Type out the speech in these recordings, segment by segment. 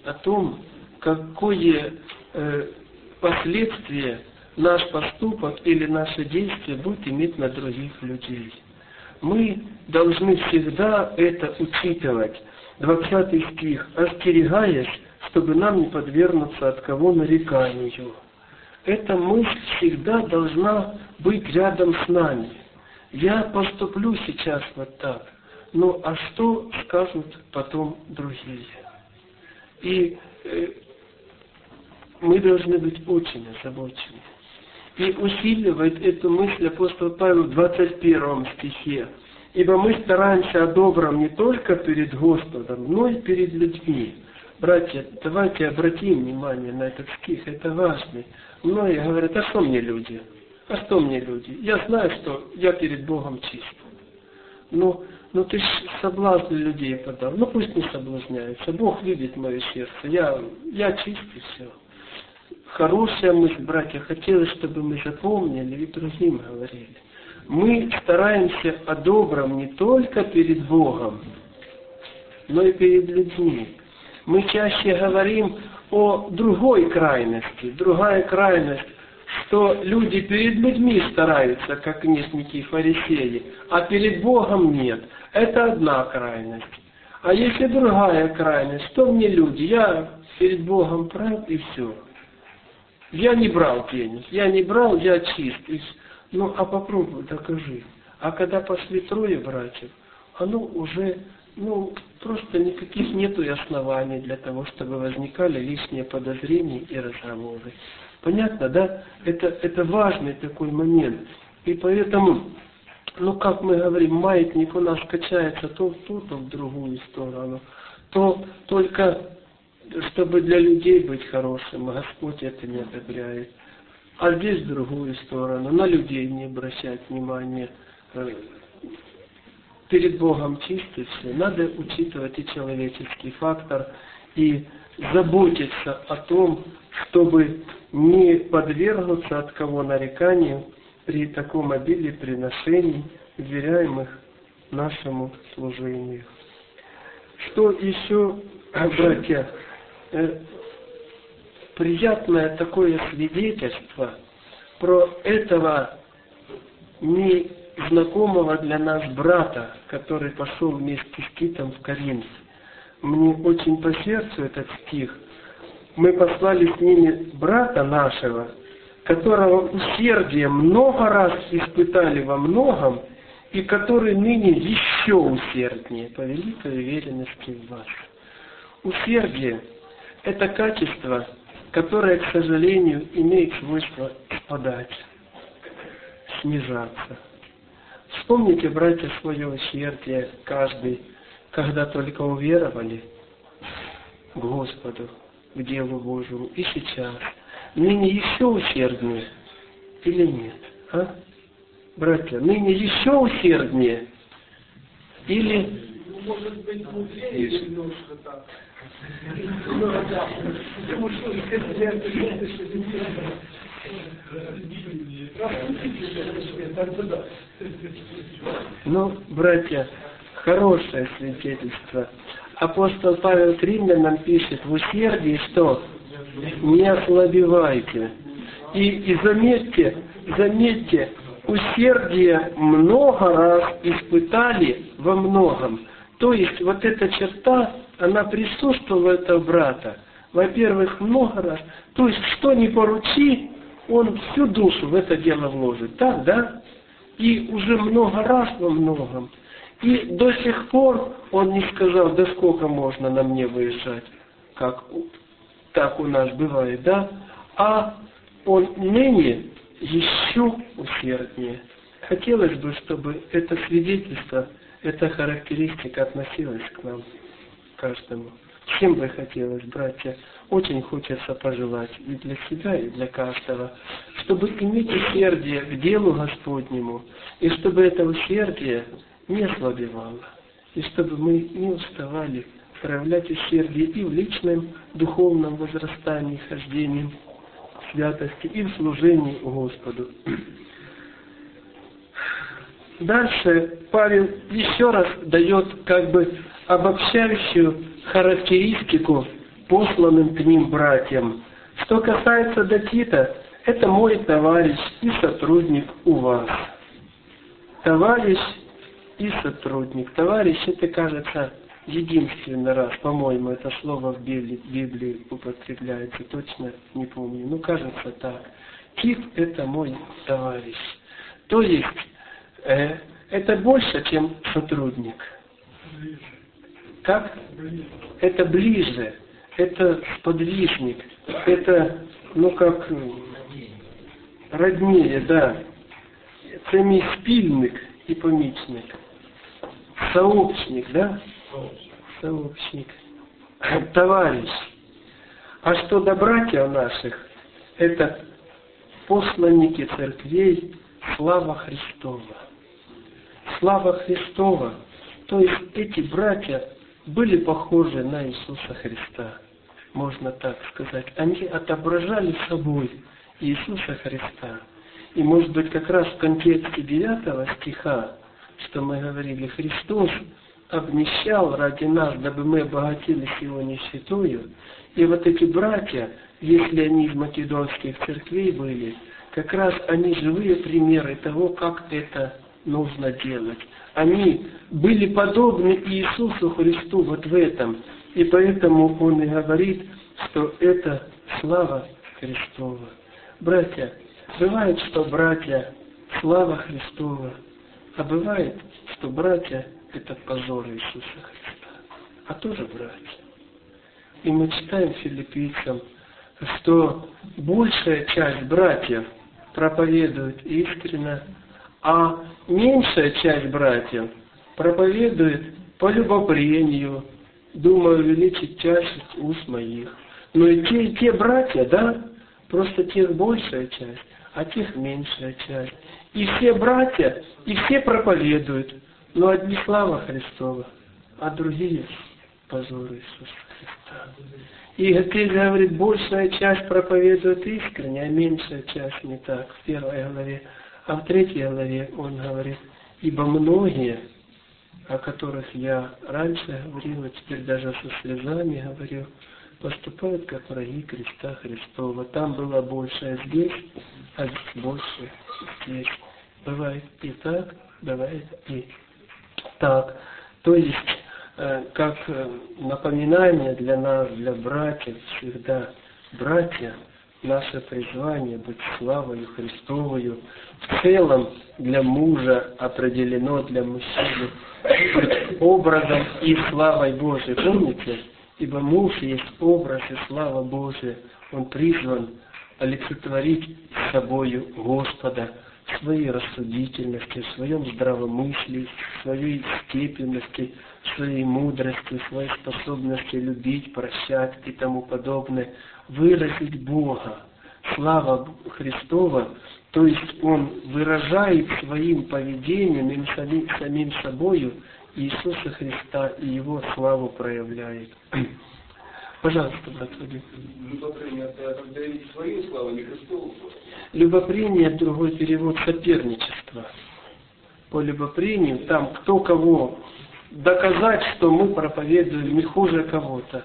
о том, какое последствие наш поступок или наше действие будет иметь на других людей. Мы должны всегда это учитывать. 20 стих. «Остерегаясь, чтобы нам не подвергнуться от кого нареканию». Эта мысль всегда должна быть рядом с нами. Я поступлю сейчас вот так, ну а что скажут потом другие? И мы должны быть очень озабочены. И усиливает эту мысль апостол Павел в 21 стихе. «Ибо мы стараемся о добром не только перед Господом, но и перед людьми». Братья, давайте обратим внимание на этот стих, это важно. Многие говорят, а что мне люди? А что мне люди? Я знаю, что я перед Богом чист. Ну ты ж соблазн людей подал. Ну пусть не соблазняются. Бог видит мое сердце. Я чист и все. Хорошая мысль, братья, хотелось, чтобы мы запомнили и другим говорили. Мы стараемся о добром не только перед Богом, но и перед людьми. Мы чаще говорим о другой крайности. Другая крайность, что люди перед людьми стараются, как книжники и фарисеи, а перед Богом нет. Это одна крайность. А если другая крайность, что мне люди? Я перед Богом прав и все. Я не брал денег, я не брал, я чист. Ну, а попробуй, докажи. А когда пошли трое братьев, оно уже, просто никаких нету оснований для того, чтобы возникали лишние подозрения и разговоры. Понятно, да? Это важный такой момент. И поэтому, как мы говорим, маятник у нас качается то в ту, то в другую сторону. То только, чтобы для людей быть хорошим, Господь это не одобряет. А здесь в другую сторону, на людей не обращать внимания. Перед Богом чисто все. Надо учитывать и человеческий фактор, и заботиться о том, чтобы не подвергнуться от кого нареканию при таком обилии приношений, вверяемых нашему служению. Что еще, братья, приятное такое свидетельство про этого незнакомого для нас брата, который пошел вместе с Титом в Коринф. Мне очень по сердцу этот стих. Мы послали с ними брата нашего, которого усердие много раз испытали во многом, и который ныне еще усерднее по великой уверенности в вас. Усердие – это качество, которое, к сожалению, имеет свойство спадать, снижаться. Вспомните, братья, свое усердие каждый, когда только уверовали к Господу, к делу Божьему, и сейчас. Ныне еще усерднее или нет? А? Братья, ныне еще усерднее или... Может быть, мудрее немножко так. Братья, хорошее свидетельство. Апостол Павел к римлянам пишет: в усердии что? Не ослабевайте. И заметьте, усердие много раз испытали во многом. То есть вот эта черта, она присутствовала у этого брата. Во-первых, много раз. То есть, что ни поручи, он всю душу в это дело вложит. Так, да? И уже много раз во многом. И до сих пор он не сказал, да сколько можно на мне выезжать, как так у нас бывает, да? А он ныне еще усерднее. Хотелось бы, чтобы это свидетельство, эта характеристика относилась к нам, каждому. Всем бы хотелось, братья, очень хочется пожелать и для себя, и для каждого, чтобы иметь усердие к делу Господнему, и чтобы это усердие не ослабевало, и чтобы мы не уставали проявлять усердие и в личном духовном возрастании, хождении, святости, и в служении Господу. Дальше Павел еще раз дает как бы обобщающую характеристику посланным к ним братьям. Что касается до Тита, это мой товарищ и сотрудник у вас. Товарищ и сотрудник. Товарищ, это, кажется, единственный раз, по-моему, это слово в Библии употребляется, точно не помню, но кажется так. Тит – это мой товарищ. То есть, это больше, чем сотрудник. Как? Это ближе, это сподвижник, это, как, роднее, да. Це мій спільник і помічник. Сообщник, да? Сообщник. Товарищ. А что до братьев наших, это посланники церквей, слава Христова. Слава Христова. То есть эти братья были похожи на Иисуса Христа. Можно так сказать. Они отображали собой Иисуса Христа. И может быть как раз в контексте 9 стиха, что мы говорили, Христос обнищал ради нас, дабы мы обогатились Его нищетою. И вот эти братья, если они из македонских церквей были, как раз они живые примеры того, как это нужно делать. Они были подобны Иисусу Христу вот в этом. И поэтому Он и говорит, что это слава Христова. Братья, бывает, что братья слава Христова, а бывает, что братья это позор Иисуса Христа, а тоже братья. И мы читаем филиппийцам, что большая часть братьев проповедует искренно, а меньшая часть братьев проповедует по любопрению, думая увеличить тяжесть уст моих. Но и те братья, да, просто тех большая часть, а тех меньшая часть. И все братья, и все проповедуют, но одни слава Христова, а другие позор Иисуса Христа. И здесь говорит, большая часть проповедует искренне, а меньшая часть не так, в 1 главе. А в 3 главе он говорит, ибо многие, о которых я раньше говорил, а теперь даже со слезами говорю, поступают как враги креста Христова. Там было большее здесь, а здесь больше здесь. Бывает и так, бывает и так. То есть, как напоминание для нас, для братьев, всегда, братья, наше призвание быть славою Христовою, в целом для мужа определено, для мужчины, быть образом и славой Божией. Помните? Ибо муж есть образ и слава Божия. Он призван олицетворить собою Господа в своей рассудительности, в своем здравомыслии, в своей степенности, в своей мудрости, в своей способности любить, прощать и тому подобное, выразить Бога. Слава Христова, то есть Он выражает своим поведением и самим собою Иисуса Христа и Его славу проявляет. Пожалуйста, брат Вадим. Любопрение – это когда видеть свою славу, не Христову. Любопрение, другой перевод, соперничество. По любопрению, там кто кого, доказать, что мы проповедуем не хуже кого-то.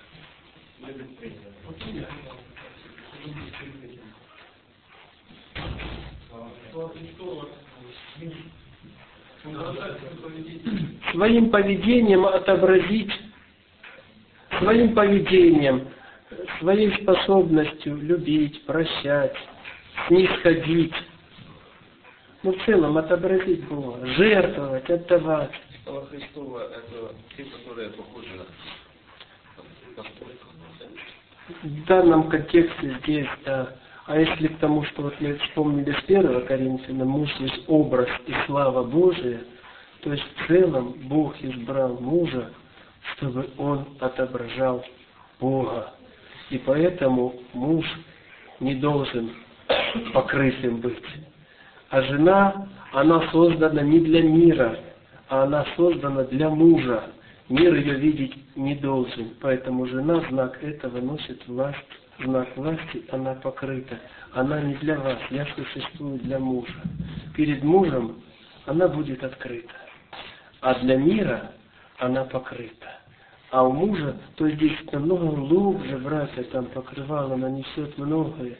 Своим поведением отобразить, своим поведением, своей способностью любить, прощать, снисходить. Ну, в целом отобразить Бога, жертвовать, отдавать. Слава Христова – это те, которые похожи на... В данном контексте здесь, да. А если к тому, что вот мы вспомнили с 1 Коринфянам, муж есть образ и слава Божия, то есть в целом Бог избрал мужа, чтобы он отображал Бога. И поэтому муж не должен покрытым быть. А жена, она создана не для мира, а она создана для мужа. Мир ее видеть не должен. Поэтому жена знак этого носит власть. Знак власти, она покрыта. Она не для вас, я существую для мужа. Перед мужем она будет открыта. А для мира она покрыта. А у мужа, то здесь намного глубже, братья, там покрывало, она несет многое.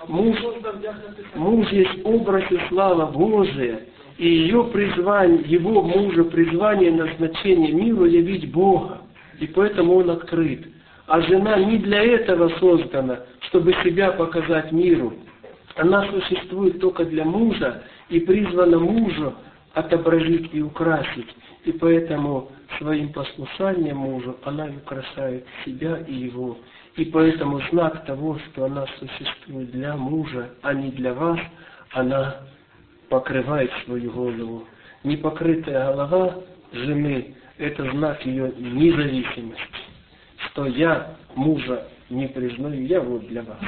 Муж есть образ и слава Божия, и ее призвание, его мужа призвание, назначение миру явить Бога, и поэтому он открыт. А жена не для этого создана, чтобы себя показать миру. Она существует только для мужа и призвана мужу отобразить и украсить. И поэтому своим послушанием мужу она украшает себя и его. И поэтому знак того, что она существует для мужа, а не для вас, она покрывает свою голову. Непокрытая голова жены – это знак ее независимости. Что я мужа не признаю, я вот для вас.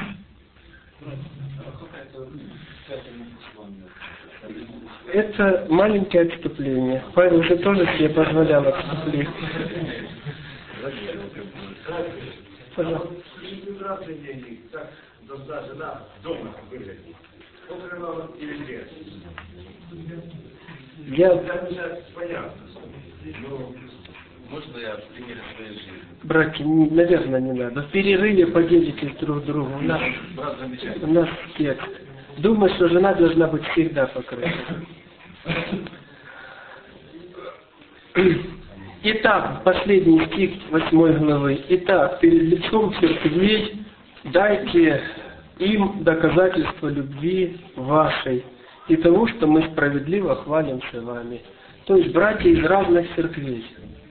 Это маленькое отступление. Павел же тоже себе позволял отступление. Пожалуйста. Можно я примеры своей жизни? Братья, наверное, не надо. В перерыве поделитесь друг другу. У нас текст. Думаю, что жена должна быть всегда покрыта. Итак, последний стих 8 главы. Итак, перед лицом церквей дайте им доказательство любви вашей и того, что мы справедливо хвалимся вами. То есть братья из разных церквей.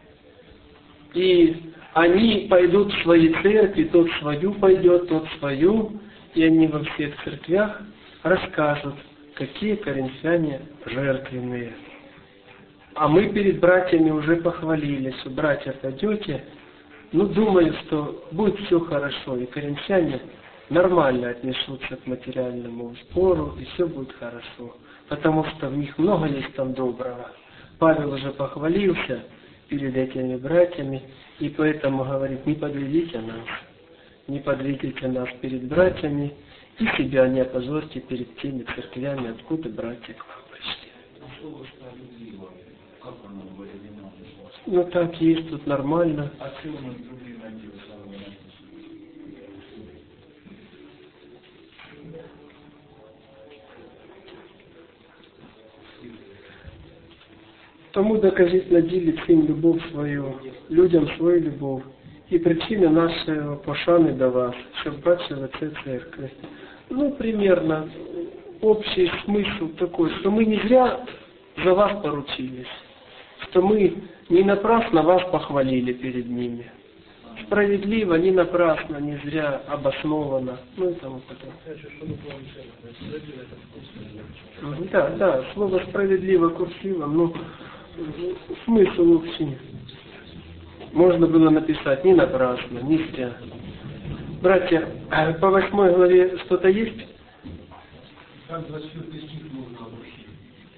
И они пойдут в свои церкви, тот свою пойдет, тот свою, и они во всех церквях расскажут, какие коринфяне жертвенные. А мы перед братьями уже похвалились, что братья пойдете, думаю, что будет все хорошо, и коринфяне нормально отнесутся к материальному спору, и все будет хорошо, потому что в них много есть там доброго. Павел уже похвалился перед этими братьями, и поэтому говорит, не подведите нас перед братьями, и себя не опозорьте перед теми церквями, откуда братья к вам пришли. Так есть, тут нормально. Тому докажіть на ділі цим любов свою, людям свою любов, і причина нашої пошани до вас, щоб бачили це церкви. Примерно, общий смысл такой, что мы не зря за вас поручились, что мы не напрасно вас похвалили перед ними. Справедливо, не напрасно, не зря, обоснованно, и тому подобное. Да, слово справедливо курсивом, смысл общий. Можно было написать не напрасно, не зря. Братья, по 8 главе что-то есть? Там 24 стих можно обучить.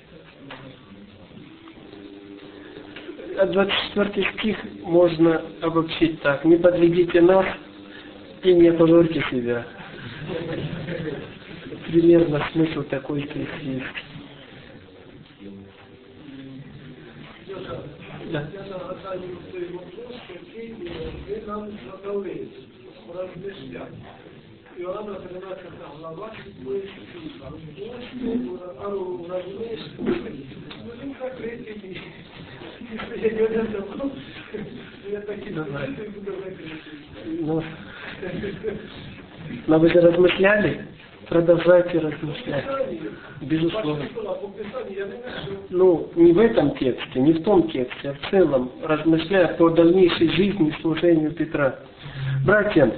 24 стих можно обобщить так. Не подведите нас и не опозорьте себя. Примерно смысл такой здесь есть. Да. Иоанна 13 глава, 7 Но вы же размышляли? Продолжайте размышлять. Безусловно. Не в этом тексте, не в том тексте, а в целом, размышляя по дальнейшей жизни и служению Петра. Братья,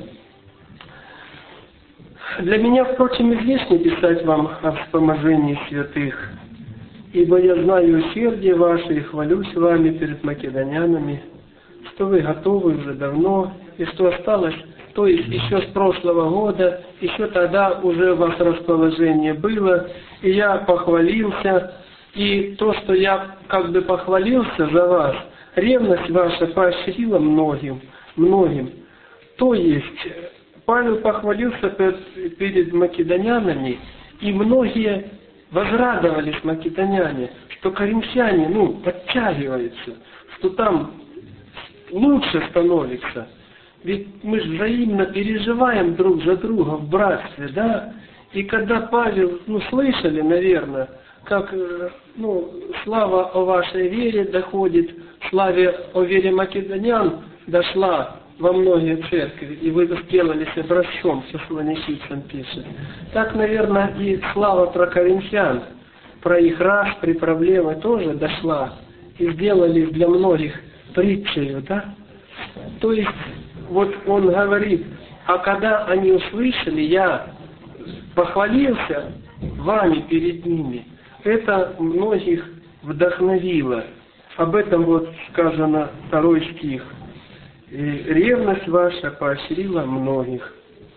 для меня, впрочем, излишне писать вам о вспоможении святых, ибо я знаю усердие ваше и хвалюсь вами перед македонянами, что вы готовы уже давно, и что осталось, то есть еще с прошлого года, еще тогда уже у вас расположение было, и я похвалился, и то, что я похвалился за вас, ревность ваша поощрила многим. То есть, Павел похвалился перед македонянами, и многие возрадовались македоняне, что коринфяне, подтягиваются, что там лучше становится. Ведь мы же взаимно переживаем друг за друга в братстве, да? И когда Павел, слышали, наверное, как, слава о вашей вере доходит, славе о вере македонян дошла во многие церкви, и вы сделались образцом, Фессалоникийцам пишет. Так, наверное, и слава про коринфян, про их распри, проблемы тоже дошла, и сделали для многих притчею, да? То есть, вот он говорит, а когда они услышали, я похвалился вами перед ними, это многих вдохновило. Об этом вот сказано 2 стих. И ревность ваша поощрила многих.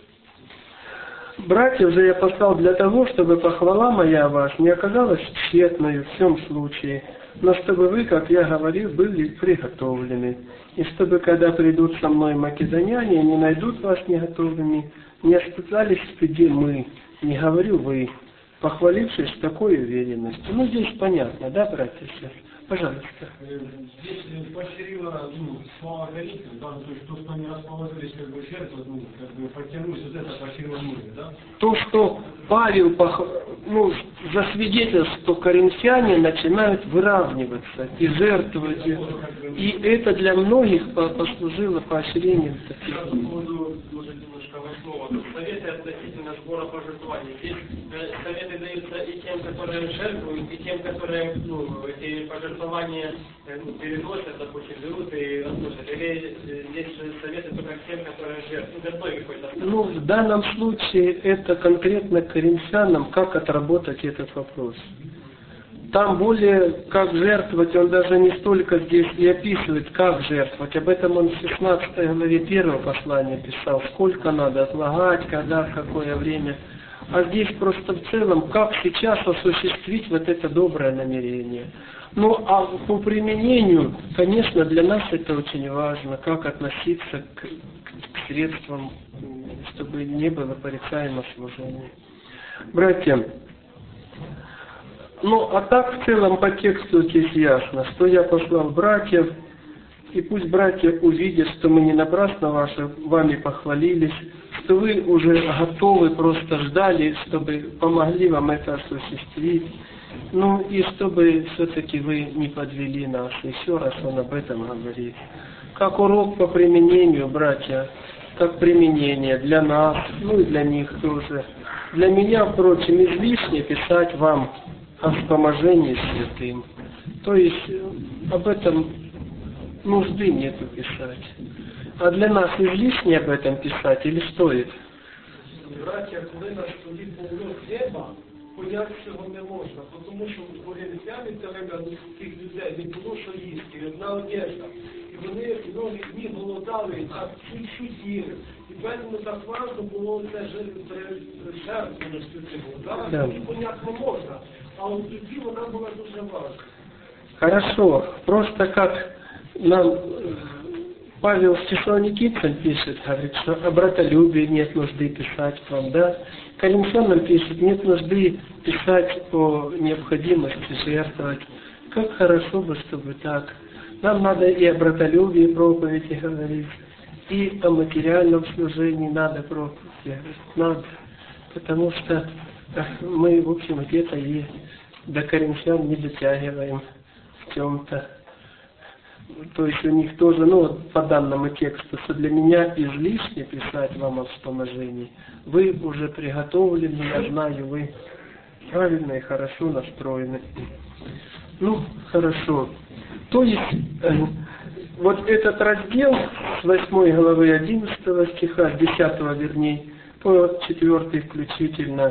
Братьев же я послал для того, чтобы похвала моя о вас не оказалась тщетной в всем случае, но чтобы вы, как я говорил, были приготовлены, и чтобы, когда придут со мной македоняне, не найдут вас неготовыми, не остались в стыде мы, не говорю вы, похвалившись такой уверенностью. Здесь понятно, да, братья и сестры? Пожалуйста. Здесь поощрила, слава горит, да, то есть то, что они расположились жертвовать, потянулись, вот это поощрило многих, да? То, что Павел засвидетельствовал, что коринфяне начинают выравниваться и жертвовать. И это для многих послужило поощрением. По поводу, может, немножко восьмого. Советы относительно сбора пожертвований. Здесь советы даются и тем, которые жертвуют, и тем, которые эти пожертвования переносят, допустим, берут и относят. Или здесь советы только тем, которые жертвуют. Готовы какой-то. В данном случае это конкретно коринфянам, как отработать этот вопрос. Там более как жертвовать, он даже не столько здесь и описывает, как жертвовать. Об этом он в 16 главе 1 послания писал, сколько надо отлагать, когда, в какое время. А здесь просто в целом, как сейчас осуществить вот это доброе намерение. А по применению, конечно, для нас это очень важно, как относиться к средствам, чтобы не было порицаемо служения. Братья, а так в целом по тексту здесь ясно, что я послал братьев, и пусть братья увидят, что мы не напрасно вами похвалились, что вы уже готовы, просто ждали, чтобы помогли вам это осуществить. И чтобы все-таки вы не подвели нас. Еще раз он об этом говорит. Как урок по применению, братья, как применение для нас, и для них тоже. Для меня, впрочем, излишне писать вам о вспоможении святым. То есть об этом нужды нету писать. А для нас излишне об этом писать или стоит? Братья, коли нас тоді повно хліба, поняття цього не можна, тому що коринфяни це время тих людей не було що їсти, одна одежда. І вони многі дні голодали, а чуть-чуть їли. І тому так важно було це жертвеності цього. Зараз понятно можна, а от тоді вона була дуже важна. Хорошо, просто как нам Павел Фессалоникийцам пишет, говорит, что о братолюбии нет нужды писать вам, да? Коринфянам пишет, нет нужды писать о необходимости жертвовать. Как хорошо бы, чтобы так. Нам надо и о братолюбии проповеди говорить, и о материальном служении надо проповедь говорить. Надо. Потому что мы, в общем, где-то и до коринфян не дотягиваем в чем-то. То есть у них тоже, по данному тексту, что для меня излишне писать вам о вспоможении. Вы уже приготовлены, я знаю, вы правильно и хорошо настроены. Хорошо. То есть, вот этот раздел с 8 главы 11 стиха, с 10 вернее, по 4 включительно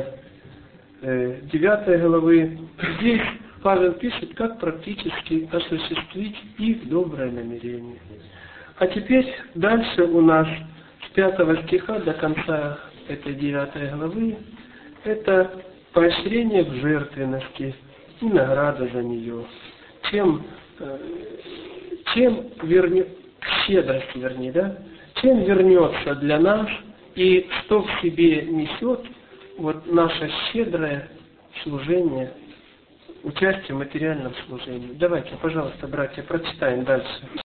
9 главы, здесь Павел пишет, как практически осуществить их доброе намерение. А теперь дальше у нас с 5 стиха до конца этой 9 главы это поощрение в жертвенности и награда за нее. Чем щедрость, да? Чем вернется для нас и что в себе несет наше щедрое служение, участие в материальном служении. Давайте, пожалуйста, братья, прочитаем дальше.